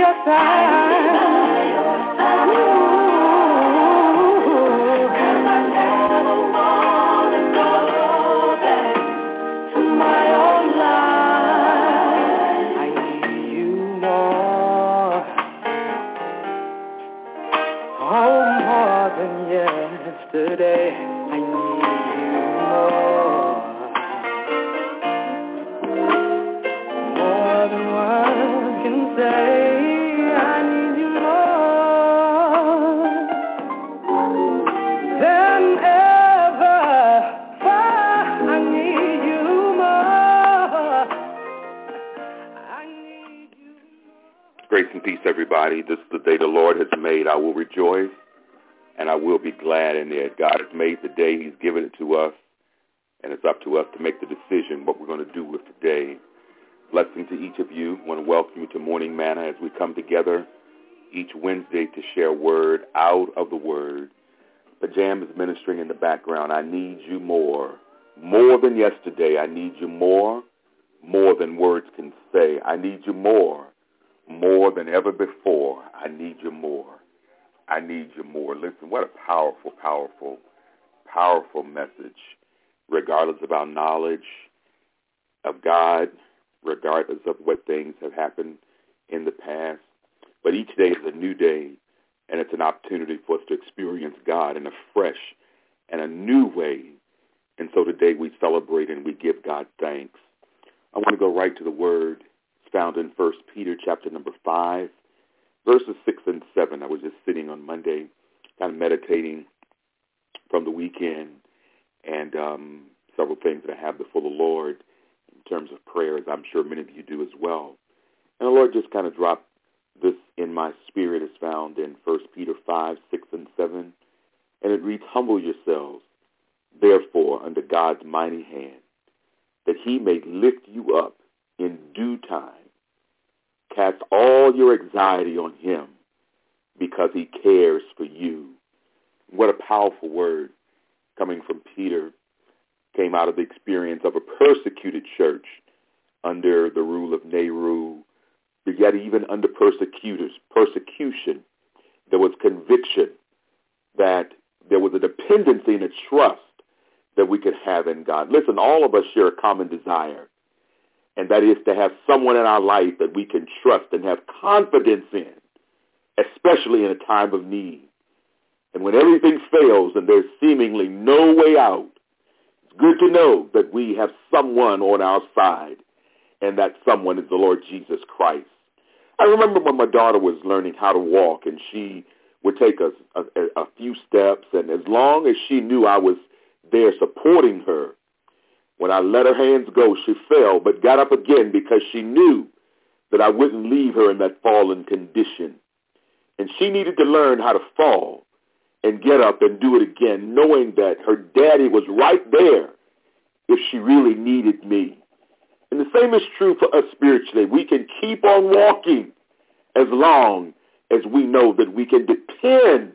Yesterday, I need you more than words can say. I need you more than ever. I need you more. I need you more. Grace and peace, everybody. This is the day the Lord has made. I will rejoice and I will be glad in it. God has made the day. He's given it to us, and it's up to us to make the decision what we're going to do with the day. Blessing to each of you. I want to welcome you to Morning Manna as we come together each Wednesday to share word out of the Word. The Jam is ministering in the background. I need you more than yesterday. I need you more than words can say. I need you more than ever before. I need you more. I need you more. Listen, what a powerful, powerful, powerful message, regardless of our knowledge of God, regardless of what things have happened in the past. But each day is a new day, and it's an opportunity for us to experience God in a fresh and a new way. And so today we celebrate and we give God thanks. I want to go right to the word. It's found in 1 Peter chapter number 5. Verses 6 and 7, I was just sitting on Monday, kind of meditating from the weekend, and several things that I have before the Lord in terms of prayers. I'm sure many of you do as well. And the Lord just kind of dropped this in my spirit. It's found in 1 Peter 5, 6 and 7, and it reads, "Humble yourselves, therefore, under God's mighty hand, that he may lift you up in due time. Cast all your anxiety on him because he cares for you." What a powerful word coming from Peter. Came out of the experience of a persecuted church under the rule of Nero. But yet even under persecution, there was conviction that there was a dependency and a trust that we could have in God. Listen, all of us share a common desire. And that is to have someone in our life that we can trust and have confidence in, especially in a time of need. And when everything fails and there's seemingly no way out, it's good to know that we have someone on our side, and that someone is the Lord Jesus Christ. I remember when my daughter was learning how to walk, and she would take a few steps, and as long as she knew I was there supporting her, when I let her hands go, she fell, but got up again because she knew that I wouldn't leave her in that fallen condition. And she needed to learn how to fall and get up and do it again, knowing that her daddy was right there if she really needed me. And the same is true for us spiritually. We can keep on walking as long as we know that we can depend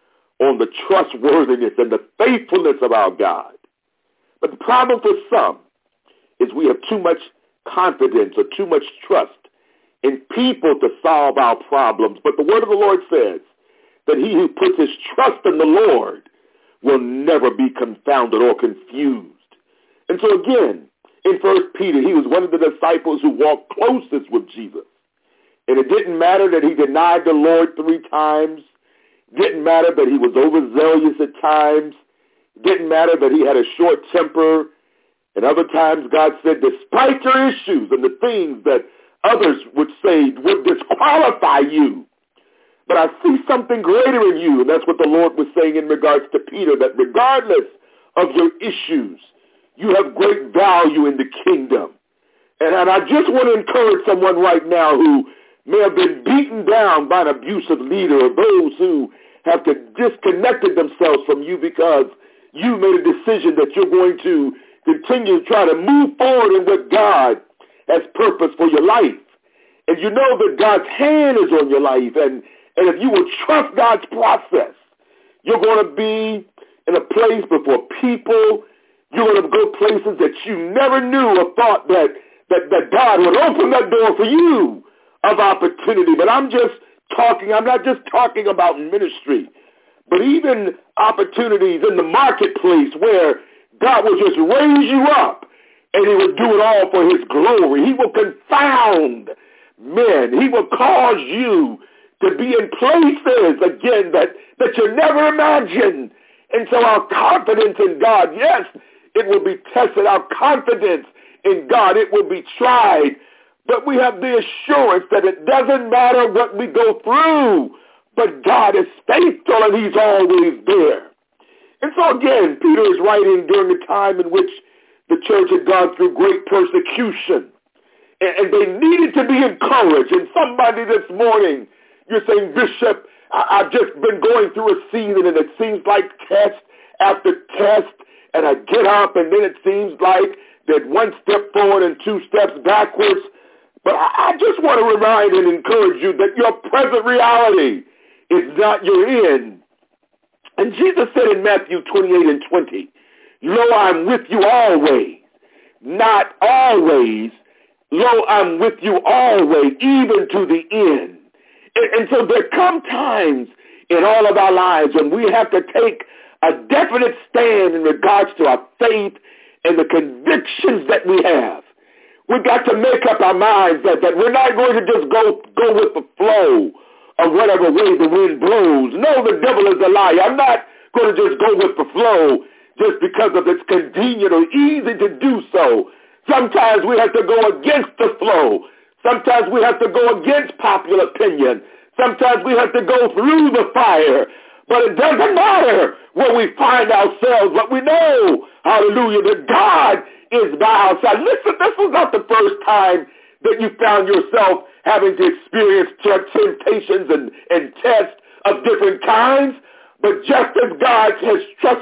on the trustworthiness and the faithfulness of our God. But the problem for some is we have too much confidence or too much trust in people to solve our problems. But the word of the Lord says that he who puts his trust in the Lord will never be confounded or confused. And so again, in 1 Peter, he was one of the disciples who walked closest with Jesus. And it didn't matter that he denied the Lord 3 times. It didn't matter that he was overzealous at times. It didn't matter that he had a short temper. And other times God said, despite your issues and the things that others would say would disqualify you, but I see something greater in you. And that's what the Lord was saying in regards to Peter, that regardless of your issues, you have great value in the kingdom. And I just want to encourage someone right now who may have been beaten down by an abusive leader, or those who have disconnected themselves from you because you made a decision that you're going to continue to try to move forward in what God has purpose for your life. And you know that God's hand is on your life. And if you will trust God's process, you're going to be in a place before people. You're going to go places that you never knew or thought that God would open that door for you of opportunity. But I'm not just talking about ministry, but even opportunities in the marketplace where God will just raise you up and he will do it all for his glory. He will confound men. He will cause you to be in places, again, that you never imagined. And so our confidence in God, yes, it will be tested. Our confidence in God, it will be tried. But we have the assurance that it doesn't matter what we go through, but God is faithful and he's always there. And so again, Peter is writing during a time in which the church had gone through great persecution. And they needed to be encouraged. And somebody this morning, you're saying, Bishop, I've just been going through a season and it seems like test after test. And I get up and then it seems like that one step forward and two steps backwards. But I just want to remind and encourage you that your present reality is not your end. And Jesus said in Matthew 28:20, lo, I'm with you always, not always. Lo, I'm with you always, even to the end. And so there come times in all of our lives when we have to take a definite stand in regards to our faith and the convictions that we have. We've got to make up our minds that we're not going to just go with the flow of whatever way the wind blows. No, the devil is a liar. I'm not going to just go with the flow just because of it's convenient or easy to do so. Sometimes we have to go against the flow. Sometimes we have to go against popular opinion. Sometimes we have to go through the fire. But it doesn't matter where we find ourselves, but we know, hallelujah, that God is by our side. Listen, this was not the first time that you found yourself having to experience temptations and tests of different kinds. But just as God has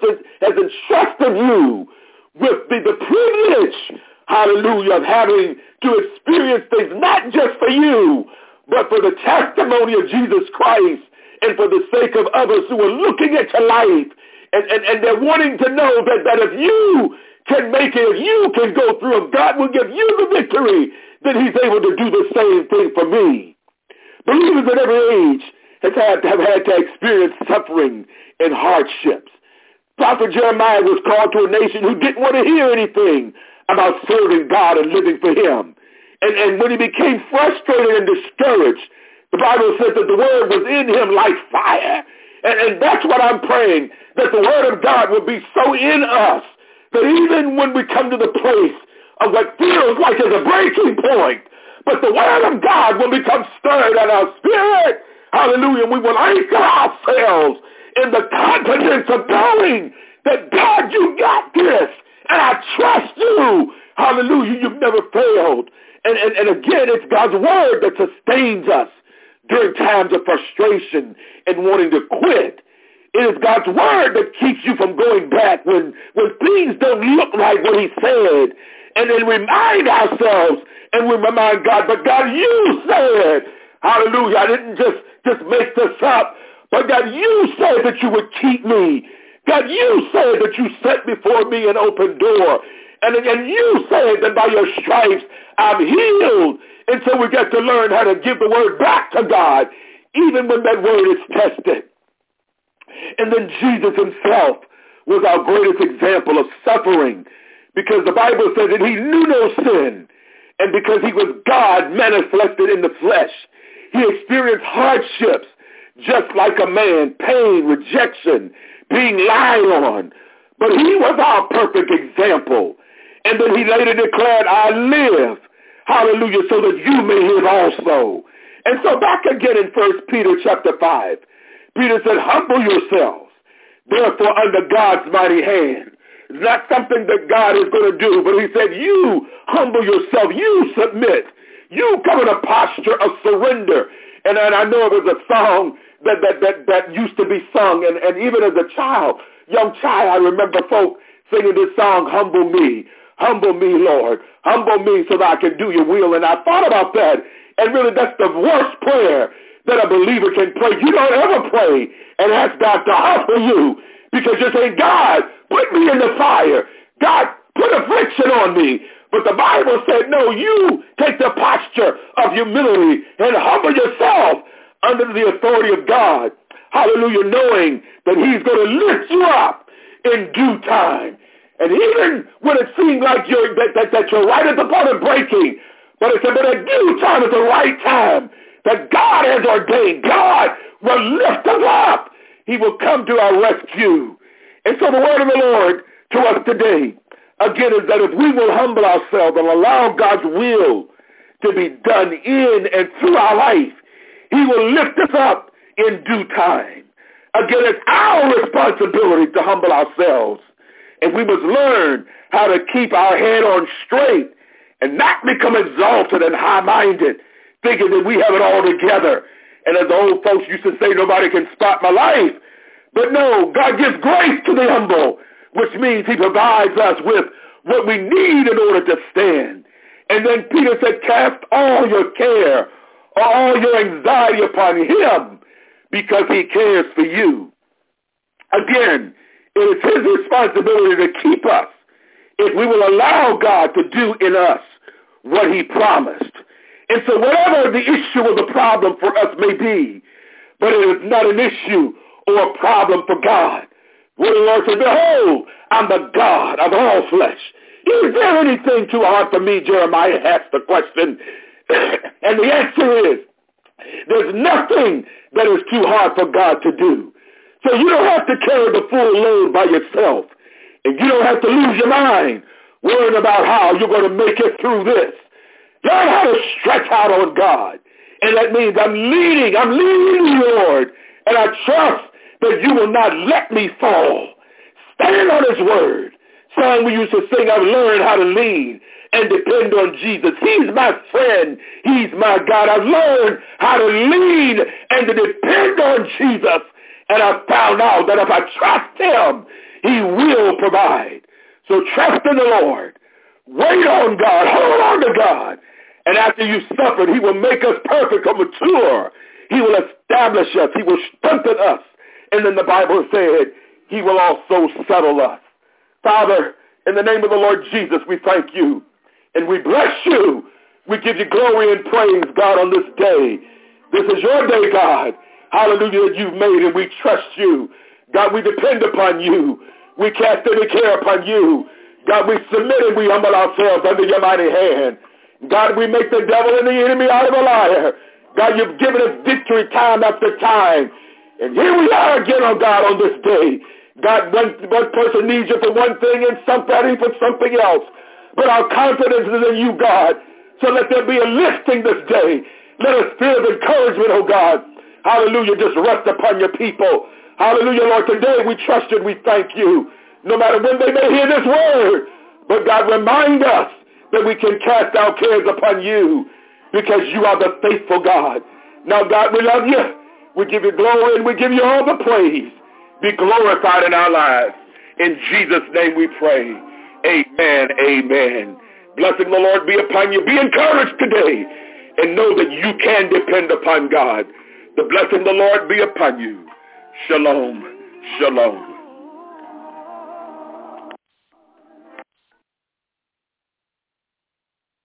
entrusted you with the privilege, hallelujah, of having to experience things not just for you, but for the testimony of Jesus Christ and for the sake of others who are looking at your life and they're wanting to know that if you can make it, if you can go through, if God will give you the victory, then he's able to do the same thing for me. Believers at every age have had to experience suffering and hardships. Prophet Jeremiah was called to a nation who didn't want to hear anything about serving God and living for him. And when he became frustrated and discouraged, the Bible says that the word was in him like fire. And that's what I'm praying, that the word of God will be so in us that even when we come to the place of what feels like is a breaking point, but the word of God will become stirred in our spirit. Hallelujah. We will anchor ourselves in the confidence of knowing that God, you got this. And I trust you. Hallelujah. You've never failed. And again, it's God's word that sustains us during times of frustration and wanting to quit. It is God's word that keeps you from going back when things don't look like what he said. And then remind ourselves and we remind God, but God, you said, hallelujah, I didn't just make this up, but God, you said that you would keep me. God, you said that you set before me an open door. And you said that by your stripes I'm healed. And so we get to learn how to give the word back to God, even when that word is tested. And then Jesus himself was our greatest example of suffering, because the Bible says that he knew no sin. And because he was God manifested in the flesh, he experienced hardships just like a man, pain, rejection, being lied on. But he was our perfect example. And then he later declared, I live, hallelujah, so that you may live also. And so back again in 1 Peter chapter 5, Peter said, humble yourselves, therefore under God's mighty hand. It's not something that God is going to do, but he said, you humble yourself, you submit, you come in a posture of surrender. And I know it was a song that used to be sung, and even as a young child, I remember folk singing this song, humble me, Lord, humble me so that I can do your will. And I thought about that, and really that's the worst prayer that a believer can pray. You don't ever pray and ask God to humble you, because you're saying, God, put me in the fire. God, put affliction on me. But the Bible said, no, you take the posture of humility and humble yourself under the authority of God. Hallelujah, knowing that he's going to lift you up in due time. And even when it seems like you're right at the point of breaking, but it said, but at due time, at the right time, that God has ordained, God will lift us up. He will come to our rescue. And so the word of the Lord to us today, again, is that if we will humble ourselves and allow God's will to be done in and through our life, he will lift us up in due time. Again, it's our responsibility to humble ourselves. And we must learn how to keep our head on straight and not become exalted and high-minded, thinking that we have it all together. And as the old folks used to say, nobody can spot my life. But no, God gives grace to the humble, which means he provides us with what we need in order to stand. And then Peter said, cast all your care or all your anxiety upon him because he cares for you. Again, it is his responsibility to keep us if we will allow God to do in us what he promised. And so whatever the issue or the problem for us may be, but it is not an issue or a problem for God. What the Lord said, behold, I'm the God of all flesh. Is there anything too hard for me? Jeremiah asked the question. And the answer is, there's nothing that is too hard for God to do. So you don't have to carry the full load by yourself. And you don't have to lose your mind worrying about how you're going to make it through this. Learn how to stretch out on God. And that means I'm leading you, Lord. And I trust that you will not let me fall. Stand on his word. Song we used to sing, I've learned how to lean and depend on Jesus. He's my friend. He's my God. I've learned how to lean and to depend on Jesus. And I've found out that if I trust him, he will provide. So trust in the Lord. Wait on God. Hold on to God. And after you've suffered, he will make us perfect or mature. He will establish us. He will strengthen us. And then the Bible said, he will also settle us. Father, in the name of the Lord Jesus, we thank you. And we bless you. We give you glory and praise, God, on this day. This is your day, God. Hallelujah, that you've made, and we trust you. God, we depend upon you. We cast any care upon you. God, we submit and we humble ourselves under your mighty hand. God, we make the devil and the enemy out of a liar. God, you've given us victory time after time. And here we are again, oh God, on this day. God, one person needs you for one thing and somebody for something else. But our confidence is in you, God. So let there be a lifting this day. Let us feel the encouragement, oh God. Hallelujah, just rest upon your people. Hallelujah, Lord. Today we trust you and we thank you. No matter when they may hear this word. But God, remind us that we can cast our cares upon you because you are the faithful God. Now, God, we love you. We give you glory and we give you all the praise. Be glorified in our lives. In Jesus' name we pray. Amen, amen. Blessing the Lord be upon you. Be encouraged today and know that you can depend upon God. The blessing of the Lord be upon you. Shalom, shalom.